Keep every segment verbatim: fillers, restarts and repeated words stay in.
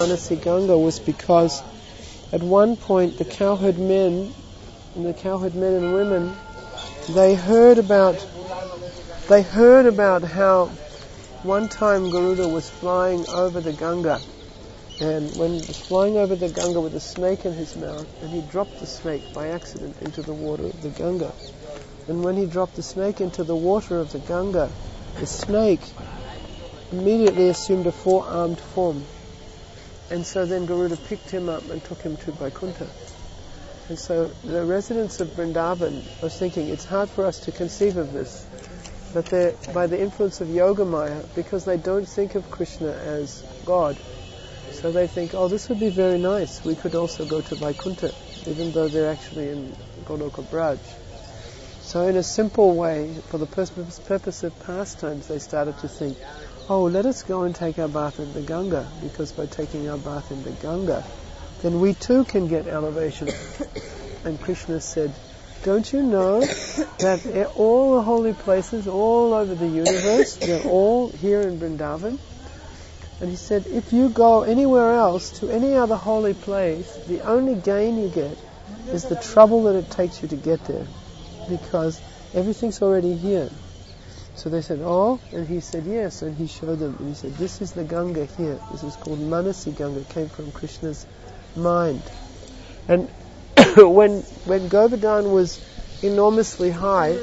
Manasi Ganga was because at one point the cowherd men and the cowherd men and women, they heard about they heard about how one time Garuda was flying over the Ganga, and when he was flying over the Ganga with a snake in his mouth, and he dropped the snake by accident into the water of the Ganga. And when he dropped the snake into the water of the Ganga, the snake immediately assumed a four-armed form. And so then Garuda picked him up and took him to Vaikuntha. And so the residents of Vrindavan, I was thinking, it's hard for us to conceive of this, but they're, by the influence of Yogamaya, because they don't think of Krishna as God, so they think, oh, this would be very nice, we could also go to Vaikuntha, even though they're actually in Goloka Braj. So in a simple way, for the purpose, purpose of pastimes, they started to think, oh, let us go and take our bath in the Ganga, because by taking our bath in the Ganga, then we too can get elevation. And Krishna said, don't you know that all the holy places all over the universe, they're all here in Vrindavan? And he said, if you go anywhere else, to any other holy place, the only gain you get is the trouble that it takes you to get there, because everything's already here. So they said, oh, and he said, yes, and he showed them, and he said, this is the Ganga here. This is called Manasi Ganga. It came from Krishna's mind. And when when Govardhan was enormously high,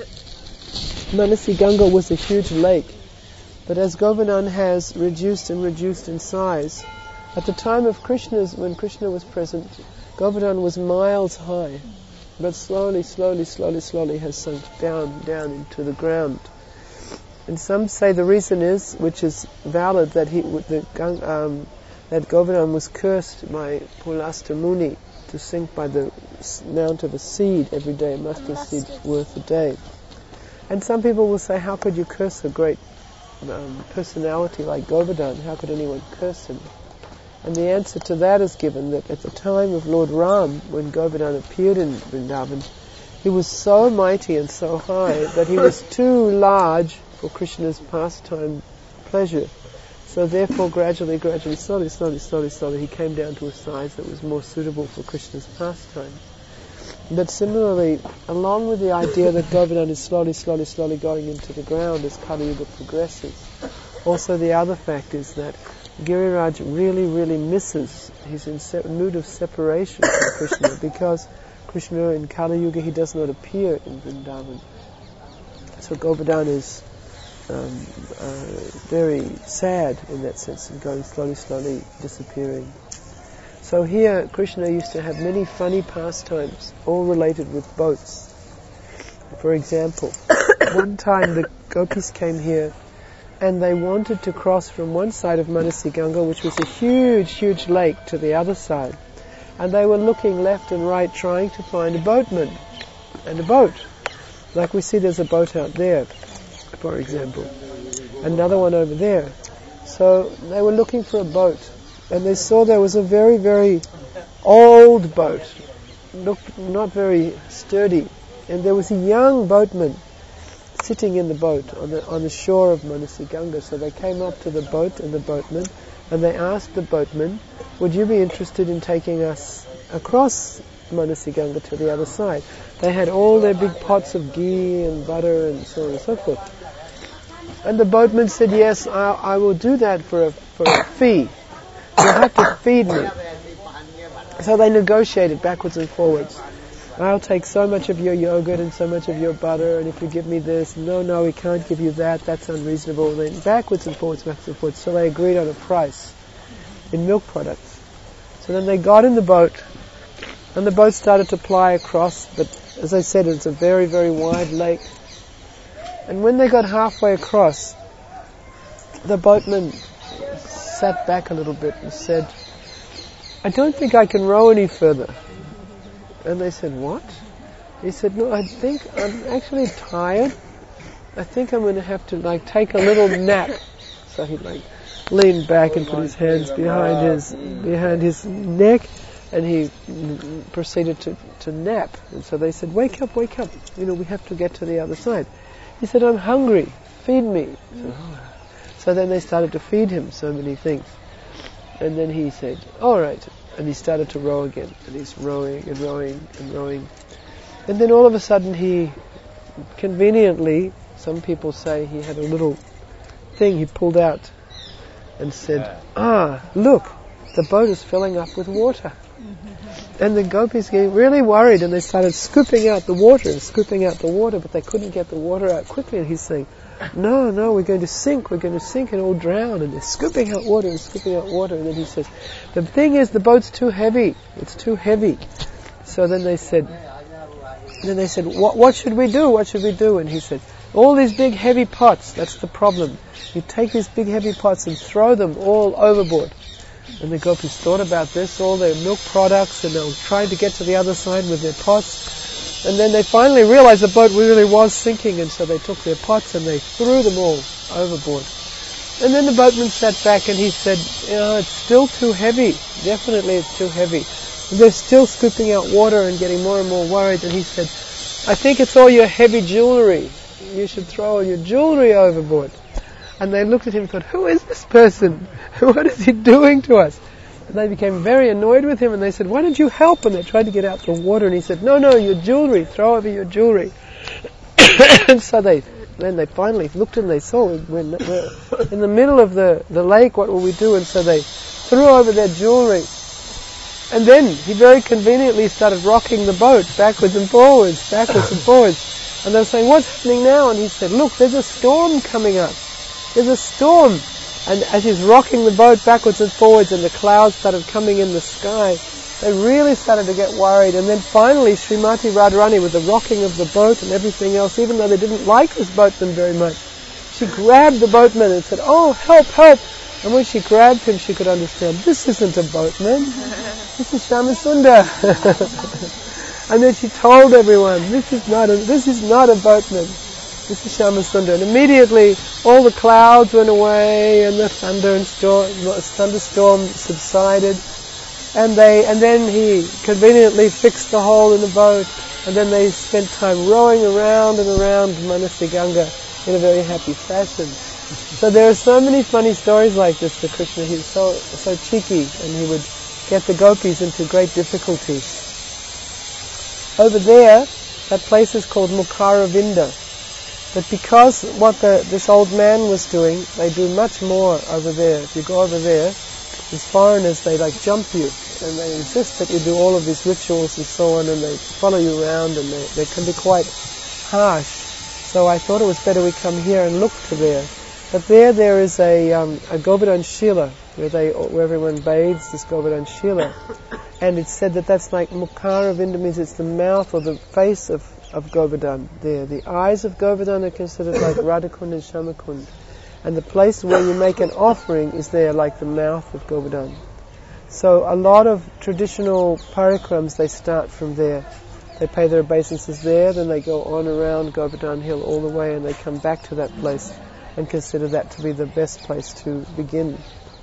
Manasi Ganga was a huge lake. But as Govardhan has reduced and reduced in size, at the time of Krishna's, when Krishna was present, Govardhan was miles high, but slowly, slowly, slowly, slowly has sunk down, down into the ground. And some say the reason is, which is valid, that he, the, um, that Govardhan was cursed by Pulasta Muni to sink by the amount of a seed every day, a mustard seed worth a day. And some people will say, how could you curse a great um, personality like Govardhan? How could anyone curse him? And the answer to that is given that at the time of Lord Ram, when Govardhan appeared in Vrindavan, he was so mighty and so high that he was too large for Krishna's pastime pleasure. So therefore, gradually, gradually, slowly, slowly, slowly, slowly, he came down to a size that was more suitable for Krishna's pastime. But similarly, along with the idea that Govardhan is slowly, slowly, slowly going into the ground as Kali Yuga progresses, also the other fact is that Giriraj really, really misses, he's in se- mood of separation from Krishna, because Krishna in Kali Yuga, he does not appear in Vrindavan. So Govardhan is um, uh, very sad in that sense, and going slowly, slowly disappearing. So here, Krishna used to have many funny pastimes, all related with boats. For example, one time the gopis came here, and they wanted to cross from one side of Manasi Ganga, which was a huge, huge lake, to the other side. And they were looking left and right, trying to find a boatman and a boat. Like we see there's a boat out there, for example. Another one over there. So they were looking for a boat. And they saw there was a very, very old boat. Looked not very sturdy. And there was a young boatman sitting in the boat on the on the shore of Manasi Ganga. So they came up to the boat and the boatman, and they asked the boatman, would you be interested in taking us across Manasi Ganga to the other side? They had all their big pots of ghee and butter and so on and so forth. And the boatman said, yes, I, I will do that for a, for a fee. You'll have to feed me. So they negotiated backwards and forwards. I'll take so much of your yogurt and so much of your butter, and if you give me this, no, no, we can't give you that, that's unreasonable. And then backwards and forwards, backwards and forwards. So they agreed on a price in milk products. So then they got in the boat, and the boat started to ply across, but as I said, it's a very, very wide lake. And when they got halfway across, the boatman sat back a little bit and said, I don't think I can row any further. And they said, what? He said, no, I think I'm actually tired. I think I'm going to have to like take a little nap. So he like leaned back and put his hands behind his behind his neck, and he proceeded to, to nap. And so they said, wake up, wake up. You know, we have to get to the other side. He said, I'm hungry. Feed me. So, so then they started to feed him so many things. And then he said, all right. And he started to row again. And he's rowing and rowing and rowing. And then all of a sudden he, conveniently, some people say he had a little thing he pulled out and said, ah, look, the boat is filling up with water. And the gopis getting really worried, and they started scooping out the water and scooping out the water, but they couldn't get the water out quickly. And he's saying, no, no, we're going to sink, we're going to sink and all drown. And they're scooping out water and scooping out water. And then he says, the thing is, the boat's too heavy. It's too heavy. So then they said, then they said, what, what should we do? What should we do? And he said, all these big heavy pots, that's the problem. You take these big heavy pots and throw them all overboard. And the gopis thought about this, all their milk products, and they were trying to get to the other side with their pots. And then they finally realized the boat really was sinking, and so they took their pots and they threw them all overboard. And then the boatman sat back and he said, you know, it's still too heavy. Definitely it's too heavy. And they're still scooping out water and getting more and more worried. And he said, I think it's all your heavy jewelry. You should throw all your jewelry overboard. And they looked at him and thought, who is this person? What is he doing to us? And they became very annoyed with him, and they said, why don't you help? And they tried to get out the water, and he said, no, no, your jewelry, throw over your jewelry. And so they, then they finally looked and they saw, we're, we're in the middle of the, the lake, what will we do? And so they threw over their jewelry. And then he very conveniently started rocking the boat backwards and forwards, backwards and forwards. And they were saying, what's happening now? And he said, look, there's a storm coming up. There's a storm. And as he's rocking the boat backwards and forwards and the clouds started coming in the sky, they really started to get worried. And then finally Srimati Radharani, with the rocking of the boat and everything else, even though they didn't like this boatman very much, she grabbed the boatman and said, oh, help, help. And when she grabbed him, she could understand, this isn't a boatman. This is Shyamasundar. And then she told everyone, this is not a, this is not a boatman. This is Shyamasundar. And immediately all the clouds went away and the thunder and storm, thunderstorm subsided. And they, and then he conveniently fixed the hole in the boat. And then they spent time rowing around and around Manasi Ganga in a very happy fashion. So there are so many funny stories like this for Krishna. He's so, so cheeky, and he would get the gopis into great difficulties. Over there, that place is called Mukharavinda. But because what the, this old man was doing, they do much more over there. If you go over there, as foreigners, they like jump you, and they insist that you do all of these rituals and so on, and they follow you around, and they, they can be quite harsh. So I thought it was better we come here and look to there. But there, there is a, um, a Govardhan Shila, where they, where everyone bathes, this Govardhan Shila. And it's said that that's like Mukharavinda, means it's the mouth or the face of of Govardhan there. The eyes of Govardhan are considered like Radhakund and Shyamakund. And the place where you make an offering is there, like the mouth of Govardhan. So a lot of traditional parikrams, they start from there. They pay their obeisances there, then they go on around Govardhan Hill all the way, and they come back to that place and consider that to be the best place to begin.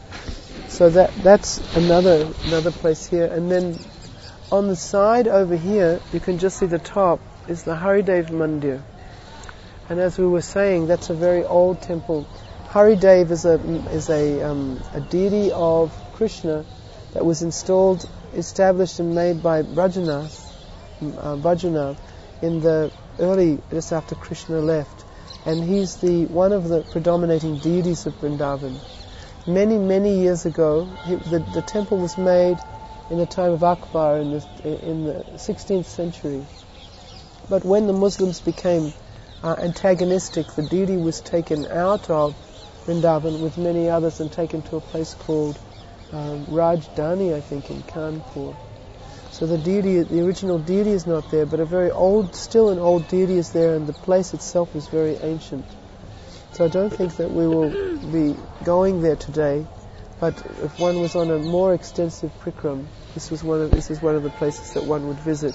So that that's another another place here. And then on the side over here, you can just see the top, is the Haridev Mandir. And as we were saying, that's a very old temple. Haridev is a is a um, a deity of Krishna that was installed, established and made by Brajanath, uh, Brajanath in the early, just after Krishna left. And he's the one of the predominating deities of Vrindavan. Many, many years ago, he, the, the temple was made in the time of Akbar in the, in the sixteenth century. But when the Muslims became uh, antagonistic, the deity was taken out of Vrindavan with many others and taken to a place called um, Rajdhani, I think, in Kanpur. So the deity, the original deity is not there, but a very old, still an old deity is there, and the place itself is very ancient. So I don't think that we will be going there today, but if one was on a more extensive prikram, this was one of this is one of the places that one would visit.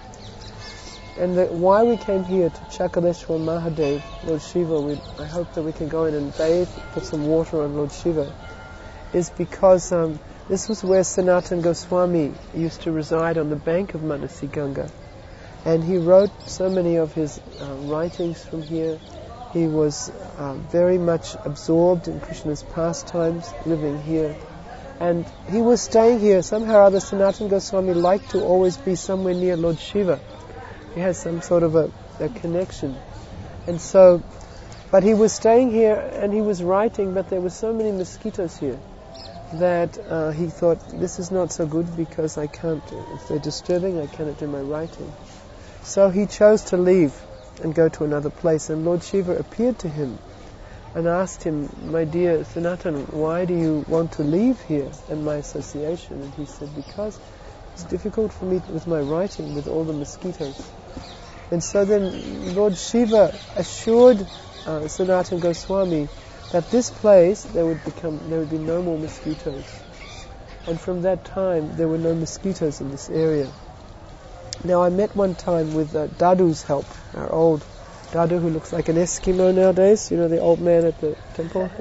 And the, why we came here to Chakaleshwar Mahadev, Lord Shiva, we, I hope that we can go in and bathe, put some water on Lord Shiva, is because um, this was where Sanatana Goswami used to reside, on the bank of Manasi Ganga. And he wrote so many of his uh, writings from here. He was uh, very much absorbed in Krishna's pastimes, living here. And he was staying here. Somehow or other, Sanatana Goswami liked to always be somewhere near Lord Shiva. He has some sort of a, a connection. And so, but he was staying here and he was writing, but there were so many mosquitoes here that uh, he thought, this is not so good because I can't, if they're disturbing, I cannot do my writing. So he chose to leave and go to another place. And Lord Shiva appeared to him and asked him, my dear Sanatana, why do you want to leave here and my association? And he said, because it's difficult for me with my writing with all the mosquitoes. And so then Lord Shiva assured uh, Sanatana Goswami that this place there would become there would be no more mosquitoes. And from that time there were no mosquitoes in this area. Now I met one time with uh, Dadu's help, our old Dadu who looks like an Eskimo nowadays, you know, the old man at the temple.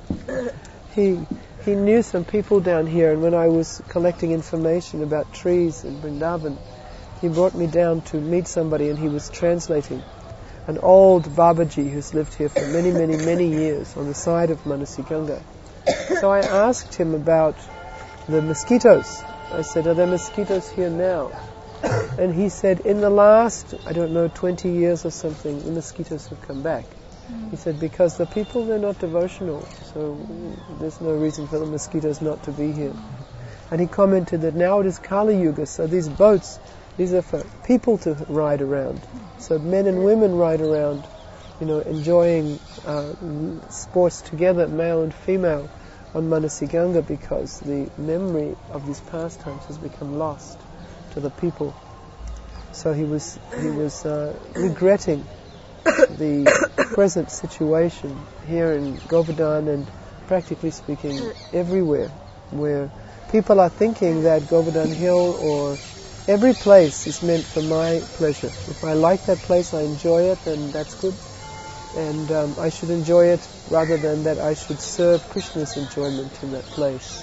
he he knew some people down here, and when I was collecting information about trees in Vrindavan, he brought me down to meet somebody, and he was translating an old Babaji who's lived here for many, many, many years on the side of Manasi Ganga. So I asked him about the mosquitoes. I said, are there mosquitoes here now? And he said, in the last, I don't know, twenty years or something, the mosquitoes have come back. Mm. He said, because the people, they're not devotional, so there's no reason for the mosquitoes not to be here. And he commented that now it is Kali Yuga, so these boats, these are for people to ride around. So men and women ride around, you know, enjoying uh, sports together, male and female, on Manasi Ganga, because the memory of these pastimes has become lost to the people. So he was he was uh, regretting the present situation here in Govardhan and, practically speaking, everywhere, where people are thinking that Govardhan Hill or every place is meant for my pleasure. If I like that place, I enjoy it, then that's good. And um, I should enjoy it rather than that I should serve Krishna's enjoyment in that place.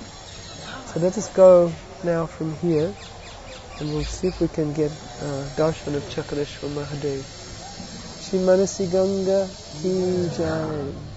So let us go now from here, and we'll see if we can get uh, darshan of Chakreshwar Mahadev. Shri Manasi Ganga Ki Jai.